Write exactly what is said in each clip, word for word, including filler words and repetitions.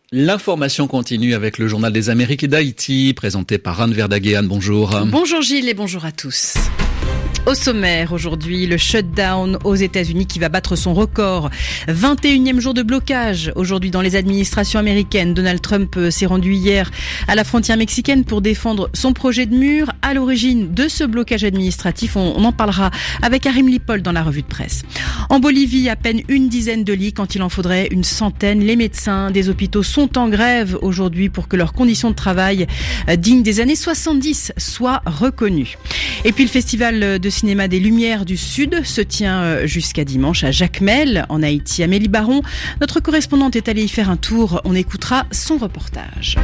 L'information continue avec le journal des Amériques d'Haïti, présenté par Anne Verdaguet. Anne, bonjour. Bonjour Gilles et bonjour à tous. Au sommaire aujourd'hui, le shutdown aux États-Unis qui va battre son record. vingt et unième jour de blocage aujourd'hui dans les administrations américaines. Donald Trump s'est rendu hier à la frontière mexicaine pour défendre son projet de mur. À l'origine de ce blocage administratif, on, on en parlera avec Arim Lippold dans la revue de presse. En Bolivie, à peine une dizaine de lits quand il en faudrait une centaine. Les médecins des hôpitaux sont en grève aujourd'hui pour que leurs conditions de travail dignes des années soixante-dix soient reconnues. Et puis le festival de cinéma des Lumières du Sud se tient jusqu'à dimanche à Jacmel, en Haïti. Amélie Baron, notre correspondante, est allée y faire un tour. On écoutera son reportage.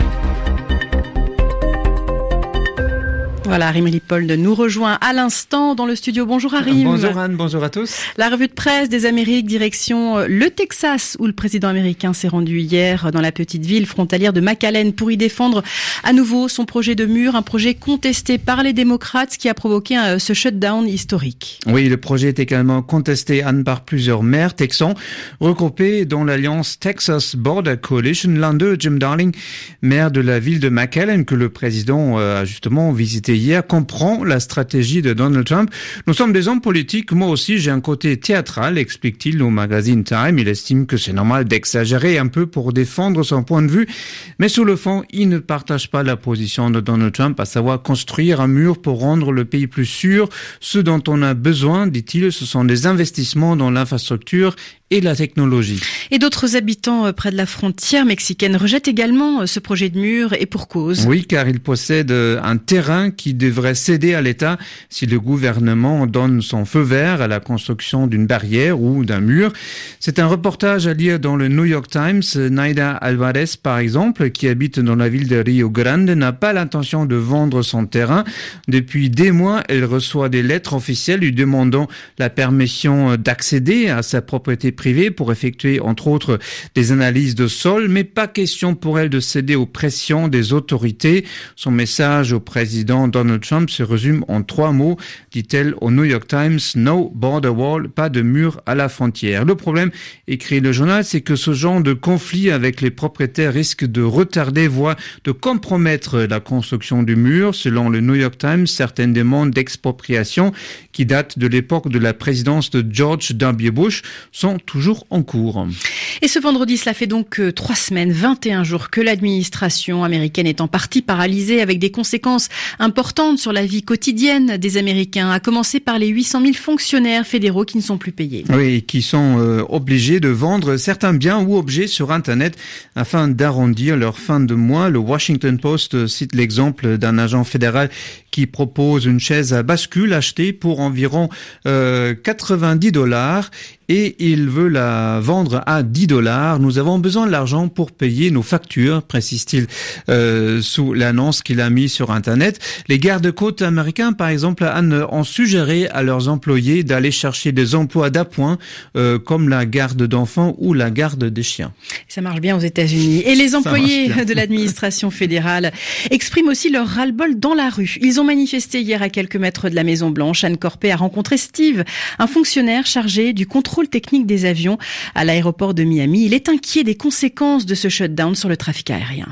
Voilà, Arim Lippold nous rejoint à l'instant dans le studio. Bonjour Arim. Bonjour Anne, bonjour à tous. La revue de presse des Amériques, direction le Texas, où le président américain s'est rendu hier dans la petite ville frontalière de McAllen pour y défendre à nouveau son projet de mur, un projet contesté par les démocrates qui a provoqué un, ce shutdown historique. Oui, le projet est également contesté, Anne, par plusieurs maires texans regroupés dans l'alliance Texas Border Coalition. L'un d'eux, Jim Darling, maire de la ville de McAllen, que le président a justement visité hier, comprend la stratégie de Donald Trump. Nous sommes des hommes politiques, moi aussi j'ai un côté théâtral, explique-t-il au magazine Time. Il estime que c'est normal d'exagérer un peu pour défendre son point de vue, mais sur le fond, il ne partage pas la position de Donald Trump, à savoir construire un mur pour rendre le pays plus sûr. Ce dont on a besoin, dit-il, ce sont des investissements dans l'infrastructure et la technologie. Et d'autres habitants près de la frontière mexicaine rejettent également ce projet de mur, et pour cause. Oui, car il possède un terrain qui devrait céder à l'État si le gouvernement donne son feu vert à la construction d'une barrière ou d'un mur. C'est un reportage à lire dans le New York Times. Naida Alvarez, par exemple, qui habite dans la ville de Rio Grande, n'a pas l'intention de vendre son terrain. Depuis des mois, elle reçoit des lettres officielles lui demandant la permission d'accéder à sa propriété privée pour effectuer, entre autres, des analyses de sol, mais pas question pour elle de céder aux pressions des autorités. Son message au président Donald Trump se résume en trois mots, dit-elle au New York Times: No border wall, pas de mur à la frontière. Le problème, écrit le journal, c'est que ce genre de conflit avec les propriétaires risque de retarder, voire de compromettre la construction du mur. Selon le New York Times, certaines demandes d'expropriation qui datent de l'époque de la présidence de George W. Bush sont toujours en cours. Et ce vendredi, cela fait donc trois semaines, vingt et un jours que l'administration américaine est en partie paralysée, avec des conséquences importantes sur la vie quotidienne des Américains, à commencer par les huit cent mille fonctionnaires fédéraux qui ne sont plus payés. Oui, qui sont euh, obligés de vendre certains biens ou objets sur Internet afin d'arrondir leur fin de mois. Le Washington Post cite l'exemple d'un agent fédéral qui propose une chaise à bascule achetée pour environ euh, quatre-vingt-dix dollars et il veut la vendre à dix dollars. Nous avons besoin de l'argent pour payer nos factures, précise-t-il euh, sous l'annonce qu'il a mise sur Internet. Les gardes-côtes américains, par exemple, ont suggéré à leurs employés d'aller chercher des emplois d'appoint euh, comme la garde d'enfants ou la garde des chiens. Ça marche bien aux États-Unis. Et les employés de l'administration fédérale expriment aussi leur ras-le-bol dans la rue. Ils ont manifesté hier à quelques mètres de la Maison-Blanche. Anne Corpé a rencontré Steve, un fonctionnaire chargé du contrôle technique des avions à l'aéroport de Miami. Il est inquiet des conséquences de ce shutdown sur le trafic aérien.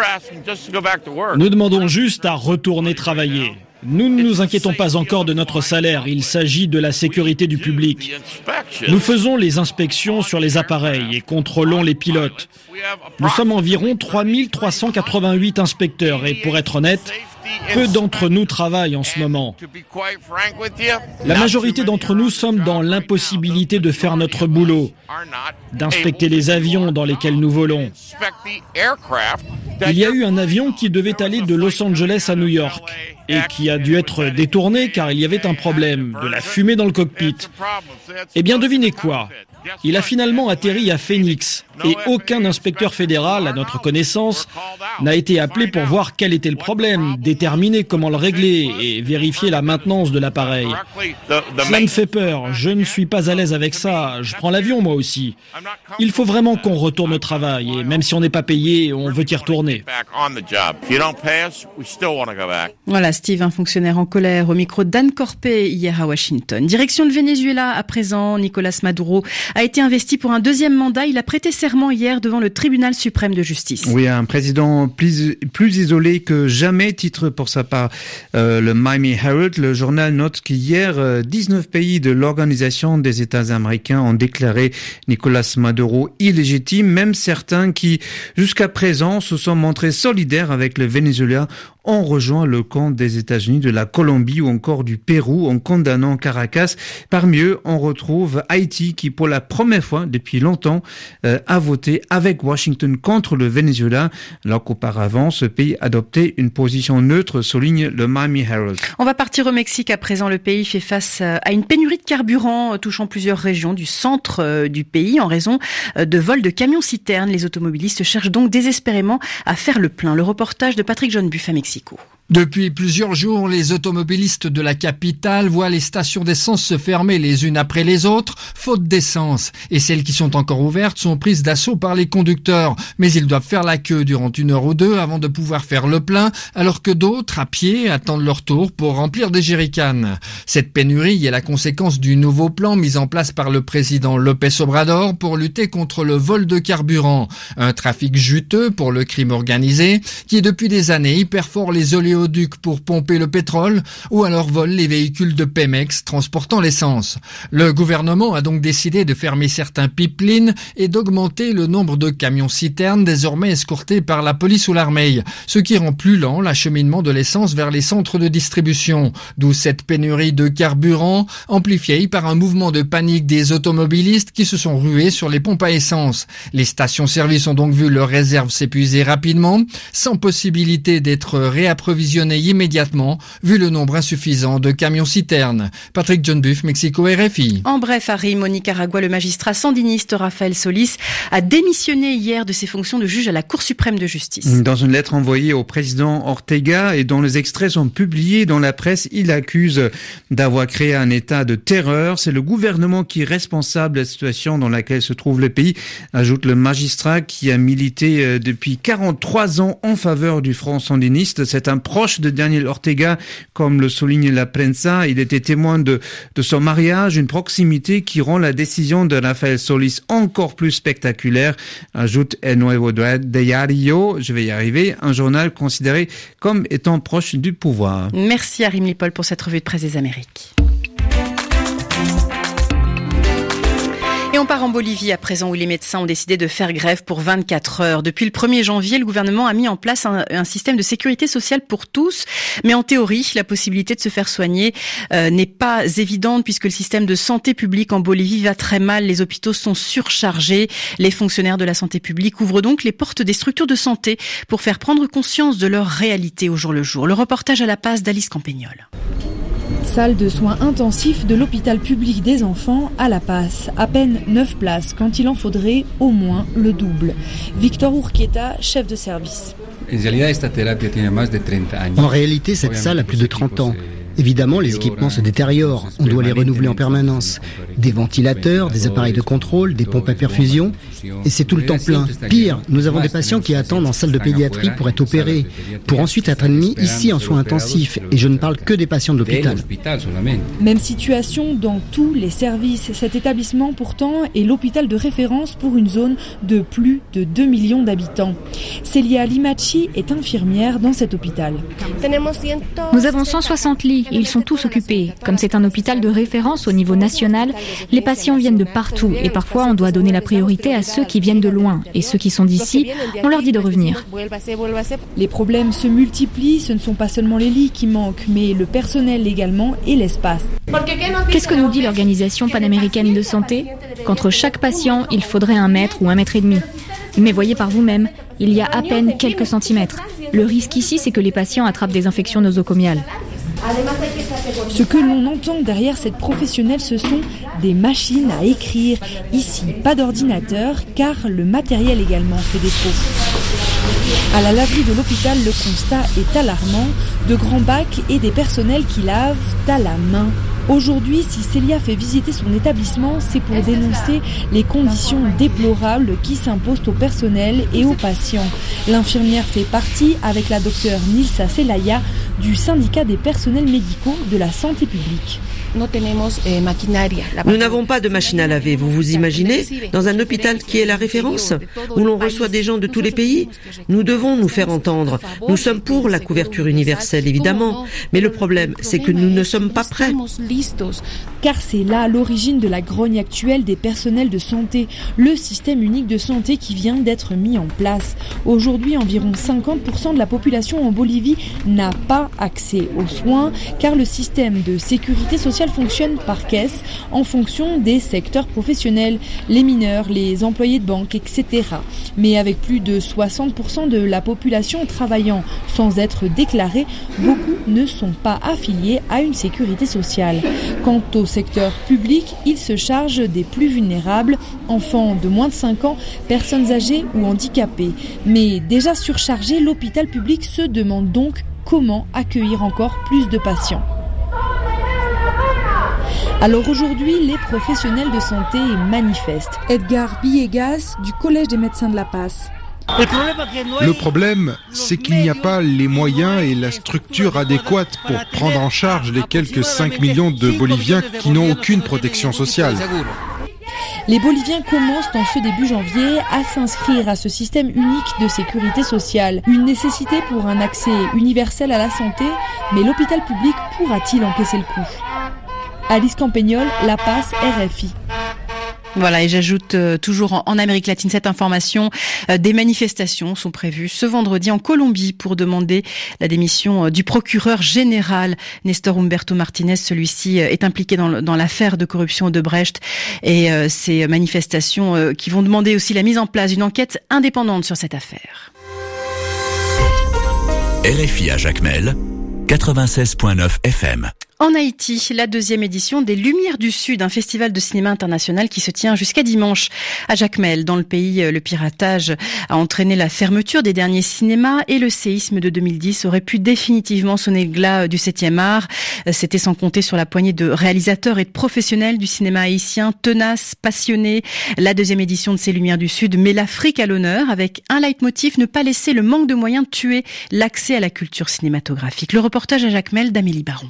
Nous demandons juste à retourner travailler. Nous ne nous inquiétons pas encore de notre salaire, il s'agit de la sécurité du public. Nous faisons les inspections sur les appareils et contrôlons les pilotes. Nous sommes environ trois mille trois cent quatre-vingt-huit inspecteurs et pour être honnête, peu d'entre nous travaillent en ce moment. La majorité d'entre nous sommes dans l'impossibilité de faire notre boulot, d'inspecter les avions dans lesquels nous volons. Il y a eu un avion qui devait aller de Los Angeles à New York et qui a dû être détourné car il y avait un problème, de la fumée dans le cockpit. Eh bien, devinez quoi ? Il a finalement atterri à Phoenix et aucun inspecteur fédéral, à notre connaissance, n'a été appelé pour voir quel était le problème, déterminer comment le régler et vérifier la maintenance de l'appareil. Cela me fait peur, je ne suis pas à l'aise avec ça, je prends l'avion moi aussi. Il faut vraiment qu'on retourne au travail et même si on n'est pas payé, on veut y retourner. Voilà Steve, un fonctionnaire en colère au micro d'Anne Corpé hier à Washington. Direction le Venezuela à présent, Nicolas Maduro a été investi pour un deuxième mandat. Il a prêté serment hier devant le tribunal suprême de justice. Oui, un président plus, plus isolé que jamais, titre pour sa part euh, le Miami Herald. Le journal note qu'hier, euh, dix-neuf pays de l'Organisation des États américains ont déclaré Nicolás Maduro illégitime, même certains qui, jusqu'à présent, se sont montrés solidaires avec le Venezuela, ont rejoint le camp des États-Unis, de la Colombie ou encore du Pérou en condamnant Caracas. Parmi eux, on retrouve Haïti qui, pour la première fois depuis longtemps, euh, a voté avec Washington contre le Venezuela, alors qu'auparavant, ce pays adoptait une position neutre, souligne le Miami Herald. On va partir au Mexique à présent. Le pays fait face à une pénurie de carburant touchant plusieurs régions du centre du pays en raison de vols de camions-citernes. Les automobilistes cherchent donc désespérément à faire le plein. Le reportage de Patrick John-Buff à Mexico. Depuis plusieurs jours, les automobilistes de la capitale voient les stations d'essence se fermer les unes après les autres, faute d'essence. Et celles qui sont encore ouvertes sont prises d'assaut par les conducteurs. Mais ils doivent faire la queue durant une heure ou deux avant de pouvoir faire le plein, alors que d'autres, à pied, attendent leur tour pour remplir des jerrycans. Cette pénurie est la conséquence du nouveau plan mis en place par le président López Obrador pour lutter contre le vol de carburant. Un trafic juteux pour le crime organisé qui, depuis des années, y perfore les oléoducs pour pomper le pétrole ou alors vole les véhicules de Pemex transportant l'essence. Le gouvernement a donc décidé de fermer certains pipelines et d'augmenter le nombre de camions-citernes désormais escortés par la police ou l'armée, ce qui rend plus lent l'acheminement de l'essence vers les centres de distribution, d'où cette pénurie de carburant amplifiée par un mouvement de panique des automobilistes qui se sont rués sur les pompes à essence. Les stations-service ont donc vu leurs réserves s'épuiser rapidement, sans possibilité d'être réapprovisionnées immédiatement, vu le nombre insuffisant de camions-citernes. Patrick John-Buff, Mexico, R F I. En bref, à Rime, au Nicaragua, le magistrat sandiniste Rafael Solis a démissionné hier de ses fonctions de juge à la Cour suprême de justice. Dans une lettre envoyée au président Ortega et dont les extraits sont publiés dans la presse, il accuse d'avoir créé un état de terreur. C'est le gouvernement qui est responsable de la situation dans laquelle se trouve le pays, ajoute le magistrat qui a milité depuis quarante-trois ans en faveur du front sandiniste. C'est un proche de Daniel Ortega, comme le souligne la prensa. Il était témoin de, de son mariage, une proximité qui rend la décision de Rafael Solis encore plus spectaculaire, ajoute El Nuevo Diario, je vais y arriver, un journal considéré comme étant proche du pouvoir. Merci Arim Lipol pour cette revue de presse des Amériques. Et on part en Bolivie à présent où les médecins ont décidé de faire grève pour vingt-quatre heures. Depuis le premier janvier, le gouvernement a mis en place un, un système de sécurité sociale pour tous. Mais en théorie, la possibilité de se faire soigner euh, n'est pas évidente puisque le système de santé publique en Bolivie va très mal. Les hôpitaux sont surchargés. Les fonctionnaires de la santé publique ouvrent donc les portes des structures de santé pour faire prendre conscience de leur réalité au jour le jour. Le reportage à La Paz d'Alice Campagnol. Salle de soins intensifs de l'hôpital public des enfants à La Paz. À peine neuf places quand il en faudrait au moins le double. Victor Urquieta, chef de service. En réalité, cette salle a plus de trente ans. Évidemment, les équipements se détériorent. On doit les renouveler en permanence. Des ventilateurs, des appareils de contrôle, des pompes à perfusion. Et c'est tout le temps plein. Pire, nous avons des patients qui attendent en salle de pédiatrie pour être opérés, pour ensuite être admis ici en soins intensifs. Et je ne parle que des patients de l'hôpital. Même situation dans tous les services. Cet établissement, pourtant, est l'hôpital de référence pour une zone de plus de deux millions d'habitants. Célia Limachi est infirmière dans cet hôpital. Nous avons cent soixante lits. Et ils sont tous occupés. Comme c'est un hôpital de référence au niveau national, les patients viennent de partout et parfois on doit donner la priorité à ceux qui viennent de loin. Et ceux qui sont d'ici, on leur dit de revenir. Les problèmes se multiplient, ce ne sont pas seulement les lits qui manquent, mais le personnel également et l'espace. Qu'est-ce que nous dit l'Organisation panaméricaine de santé ? Qu'entre chaque patient, il faudrait un mètre ou un mètre et demi. Mais voyez par vous-même, il y a à peine quelques centimètres. Le risque ici, c'est que les patients attrapent des infections nosocomiales. Ce que l'on entend derrière cette professionnelle, ce sont des machines à écrire. Ici, pas d'ordinateur, car le matériel également fait défaut. À la laverie de l'hôpital, le constat est alarmant. De grands bacs et des personnels qui lavent à la main. Aujourd'hui, si Célia fait visiter son établissement, c'est pour dénoncer les conditions déplorables qui s'imposent au personnel et aux patients. L'infirmière fait partie, avec la docteure Nilsa Celaya, du syndicat des personnels médicaux de la santé publique. Nous n'avons pas de machine à laver, vous vous imaginez? Dans un hôpital qui est la référence, où l'on reçoit des gens de tous les pays, nous devons nous faire entendre. Nous sommes pour la couverture universelle, évidemment, mais le problème, c'est que nous ne sommes pas prêts. Car c'est là l'origine de la grogne actuelle des personnels de santé, le système unique de santé qui vient d'être mis en place. Aujourd'hui, environ cinquante pour cent de la population en Bolivie n'a pas accès aux soins, car le système de sécurité sociale fonctionne par caisse en fonction des secteurs professionnels, les mineurs, les employés de banque, et cetera. Mais avec plus de soixante pour cent de la population travaillant sans être déclarée, beaucoup ne sont pas affiliés à une sécurité sociale. Quant au secteur public, il se charge des plus vulnérables, enfants de moins de cinq ans, personnes âgées ou handicapées. Mais déjà surchargé, l'hôpital public se demande donc comment accueillir encore plus de patients. Alors aujourd'hui, les professionnels de santé manifestent. Edgar Villegas du Collège des médecins de La Paz. Le problème, c'est qu'il n'y a pas les moyens et la structure adéquate pour prendre en charge les quelques cinq millions de Boliviens qui n'ont aucune protection sociale. Les Boliviens commencent en ce début janvier à s'inscrire à ce système unique de sécurité sociale. Une nécessité pour un accès universel à la santé, mais l'hôpital public pourra-t-il encaisser le coup? Alice Campagnol, La Paz, R F I. Voilà, et j'ajoute euh, toujours en, en Amérique latine cette information, euh, des manifestations sont prévues ce vendredi en Colombie pour demander la démission euh, du procureur général Néstor Humberto Martínez. Celui-ci euh, est impliqué dans, dans l'affaire de corruption d'Odebrecht, et euh, ces manifestations euh, qui vont demander aussi la mise en place d'une enquête indépendante sur cette affaire. R F I à Jacmel, quatre-vingt-seize virgule neuf F M. En Haïti, la deuxième édition des Lumières du Sud, un festival de cinéma international qui se tient jusqu'à dimanche à Jacmel. Dans le pays, le piratage a entraîné la fermeture des derniers cinémas et le séisme de deux mille dix aurait pu définitivement sonner le glas du septième art. C'était sans compter sur la poignée de réalisateurs et de professionnels du cinéma haïtien, tenaces, passionnés. La deuxième édition de ces Lumières du Sud met l'Afrique à l'honneur avec un leitmotiv, ne pas laisser le manque de moyens tuer l'accès à la culture cinématographique. Le reportage à Jacmel d'Amélie Baron.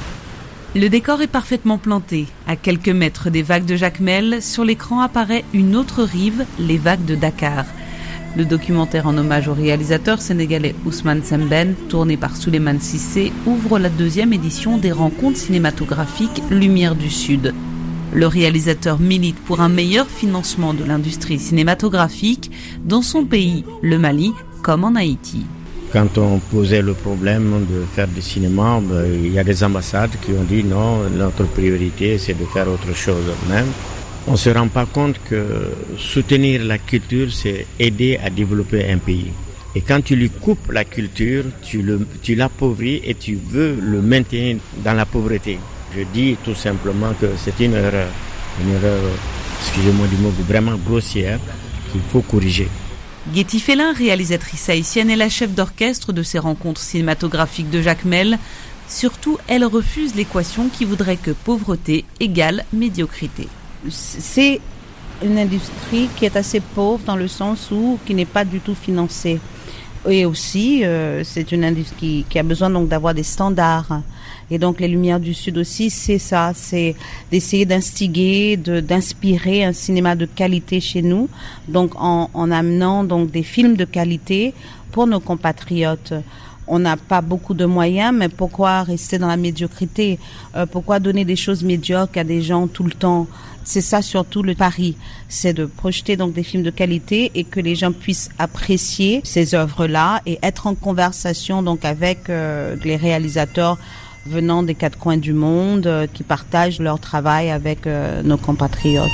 Le décor est parfaitement planté. À quelques mètres des vagues de Jacmel, sur l'écran apparaît une autre rive, les vagues de Dakar. Le documentaire en hommage au réalisateur sénégalais Ousmane Sembène, tourné par Souleymane Cissé, ouvre la deuxième édition des rencontres cinématographiques Lumières du Sud. Le réalisateur milite pour un meilleur financement de l'industrie cinématographique dans son pays, le Mali, comme en Haïti. Quand on posait le problème de faire du cinéma, ben, il y a des ambassades qui ont dit non, notre priorité c'est de faire autre chose même. On ne se rend pas compte que soutenir la culture, c'est aider à développer un pays. Et quand tu lui coupes la culture, tu, le, tu l'appauvris et tu veux le maintenir dans la pauvreté. Je dis tout simplement que c'est une erreur, une erreur, excusez-moi du mot, vraiment grossière qu'il faut corriger. Guéti Félin, réalisatrice haïtienne, est la chef d'orchestre de ces rencontres cinématographiques de Jacmel. Surtout, elle refuse l'équation qui voudrait que pauvreté égale médiocrité. C'est une industrie qui est assez pauvre dans le sens où qui n'est pas du tout financée. Et aussi, euh, c'est une industrie qui, qui a besoin donc d'avoir des standards. Et donc les Lumières du Sud aussi, c'est ça, c'est d'essayer d'instiguer, de, d'inspirer un cinéma de qualité chez nous, donc en, en amenant donc des films de qualité pour nos compatriotes. On n'a pas beaucoup de moyens, mais pourquoi rester dans la médiocrité? euh, Pourquoi donner des choses médiocres à des gens tout le temps? C'est ça surtout le pari, c'est de projeter donc des films de qualité et que les gens puissent apprécier ces œuvres-là et être en conversation donc avec euh, les réalisateurs venant des quatre coins du monde, euh, qui partagent leur travail avec euh, nos compatriotes.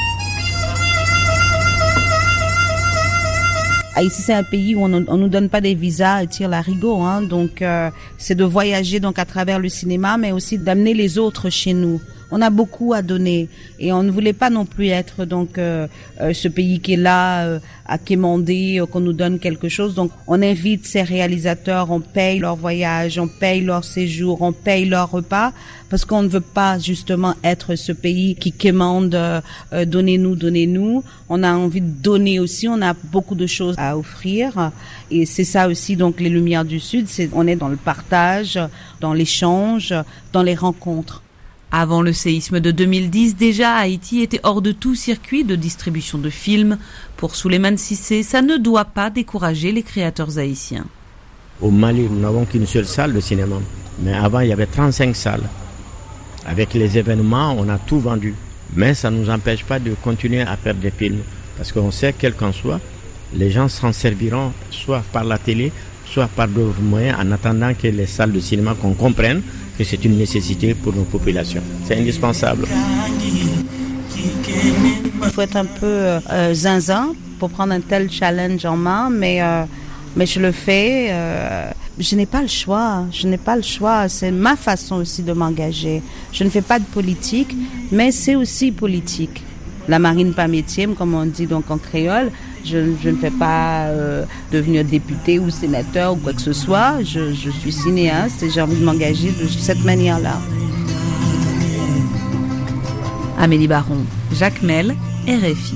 Ici, c'est un pays où on ne nous donne pas des visas et tire l'arigot, hein, donc euh, c'est de voyager donc à travers le cinéma, mais aussi d'amener les autres chez nous. On a beaucoup à donner et on ne voulait pas non plus être donc euh, euh, ce pays qui est là euh, à quémander, euh, qu'on nous donne quelque chose. Donc on invite ces réalisateurs, on paye leur voyage, on paye leur séjour, on paye leur repas parce qu'on ne veut pas justement être ce pays qui quémande euh, euh, donnez-nous, donnez-nous. On a envie de donner aussi, on a beaucoup de choses à offrir et c'est ça aussi donc les Lumières du Sud, c'est on est dans le partage, dans l'échange, dans les rencontres. Avant le séisme de deux mille dix, déjà Haïti était hors de tout circuit de distribution de films. Pour Souleymane Cissé, ça ne doit pas décourager les créateurs haïtiens. Au Mali, nous n'avons qu'une seule salle de cinéma. Mais avant, il y avait trente-cinq salles. Avec les événements, on a tout vendu. Mais ça ne nous empêche pas de continuer à faire des films. Parce qu'on sait, quel qu'en soit, les gens s'en serviront soit par la télé, soit par d'autres moyens, en attendant que les salles de cinéma, qu'on comprenne que c'est une nécessité pour nos populations. C'est indispensable. Il faut être un peu euh, zinzin pour prendre un tel challenge en main, mais, euh, mais je le fais. Euh, je n'ai pas le choix. Je n'ai pas le choix. C'est ma façon aussi de m'engager. Je ne fais pas de politique, mais c'est aussi politique. La marine pas métier, comme on dit donc en créole. Je, je ne fais pas euh, devenir député ou sénateur ou quoi que ce soit. Je, je suis cinéaste et j'ai envie de m'engager de cette manière-là. Amélie Baron, Jacmel, R F I.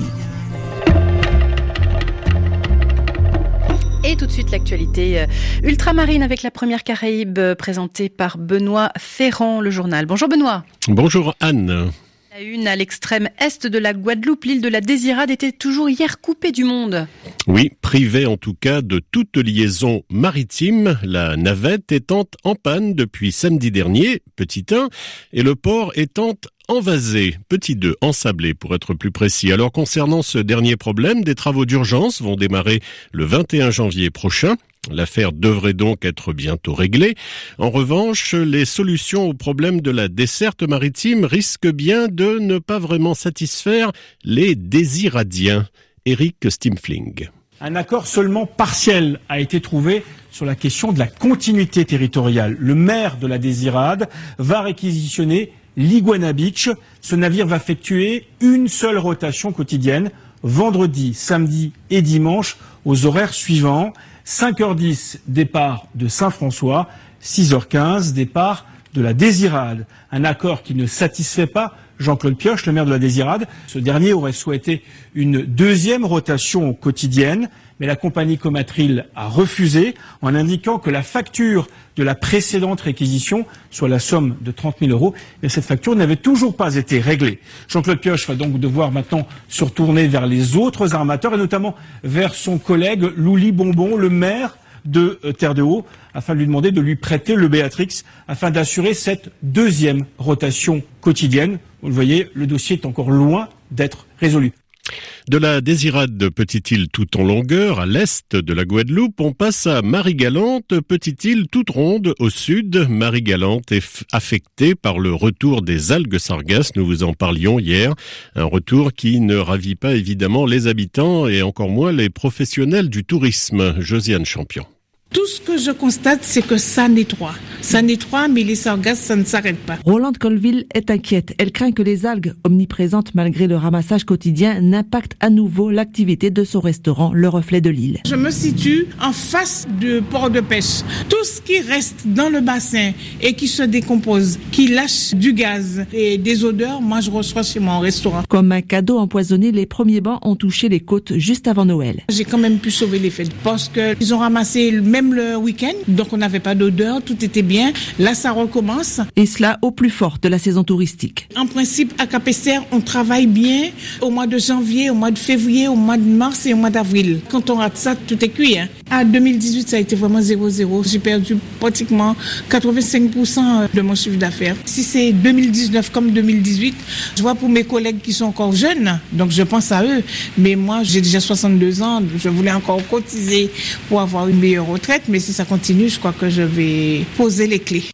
Et tout de suite l'actualité ultramarine avec la première Caraïbe présentée par Benoît Ferrand, le journal. Bonjour Benoît. Bonjour Anne. La une à l'extrême est de la Guadeloupe, l'île de la Désirade était toujours hier coupée du monde. Oui, privée en tout cas de toute liaison maritime, la navette étant en panne depuis samedi dernier, petit un, et le port étant envasé, petit deux, ensablé pour être plus précis. Alors concernant ce dernier problème, des travaux d'urgence vont démarrer le vingt et un janvier prochain. L'affaire devrait donc être bientôt réglée. En revanche, les solutions au problème de la desserte maritime risquent bien de ne pas vraiment satisfaire les désiradiens. Eric Stimfling. Un accord seulement partiel a été trouvé sur la question de la continuité territoriale. Le maire de la Désirade va réquisitionner l'Iguana Beach. Ce navire va effectuer une seule rotation quotidienne, vendredi, samedi et dimanche, aux horaires suivants. cinq heures dix, départ de Saint-François, six heures quinze, départ de la Désirade. Un accord qui ne satisfait pas Jean-Claude Pioche, le maire de la Désirade. Ce dernier aurait souhaité une deuxième rotation quotidienne, mais la compagnie Comatril a refusé en indiquant que la facture de la précédente réquisition, soit la somme de trente mille euros, et cette facture n'avait toujours pas été réglée. Jean-Claude Pioche va donc devoir maintenant se retourner vers les autres armateurs et notamment vers son collègue Louli Bonbon, le maire de Terre de Haut, afin de lui demander de lui prêter le Béatrix afin d'assurer cette deuxième rotation quotidienne. Vous le voyez, le dossier est encore loin d'être résolu. De la Désirade de Petite-Île tout en longueur, à l'est de la Guadeloupe, on passe à Marie-Galante, Petite-Île toute ronde au sud. Marie-Galante est f- affectée par le retour des algues sargasses, nous vous en parlions hier. Un retour qui ne ravit pas évidemment les habitants et encore moins les professionnels du tourisme. Josiane Champion. Tout ce que je constate, c'est que ça nettoie. Ça nettoie, mais les sargasses, ça ne s'arrête pas. Rolande Colville est inquiète. Elle craint que les algues, omniprésentes malgré le ramassage quotidien, n'impactent à nouveau l'activité de son restaurant, le Reflet de l'île. Je me situe en face du port de pêche. Tout ce qui reste dans le bassin et qui se décompose, qui lâche du gaz et des odeurs, moi je reçois chez moi au restaurant. Comme un cadeau empoisonné, les premiers bancs ont touché les côtes juste avant Noël. J'ai quand même pu sauver les fêtes parce qu'ils ont ramassé même le week-end, donc on n'avait pas d'odeur, tout était bien. Là, ça recommence. Et cela au plus fort de la saison touristique. En principe, à Cap-Esther, on travaille bien au mois de janvier, au mois de février, au mois de mars et au mois d'avril. Quand on rate ça, tout est cuit. Hein. À deux mille dix-huit, ça a été vraiment zéro zéro. J'ai perdu pratiquement quatre-vingt-cinq pour cent de mon chiffre d'affaires. Si c'est deux mille dix-neuf comme deux mille dix-huit, je vois pour mes collègues qui sont encore jeunes, donc je pense à eux. Mais moi, j'ai déjà soixante-deux ans, je voulais encore cotiser pour avoir une meilleure retraite. Mais si ça continue, je crois que je vais poser les clés.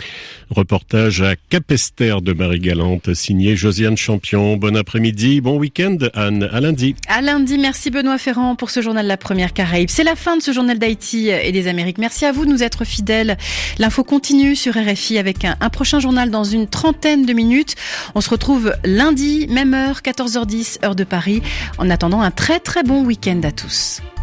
Reportage à Cap-Esther de Marie-Galante, signé Josiane Champion. Bon après-midi, bon week-end, Anne, à lundi. À lundi, merci Benoît Ferrand pour ce journal de la première Caraïbe. C'est la fin de ce journal d'Haïti et des Amériques. Merci à vous de nous être fidèles. L'info continue sur R F I avec un, un prochain journal dans une trentaine de minutes. On se retrouve lundi, même heure, quatorze heures dix, heure de Paris. En attendant, un très très bon week-end à tous.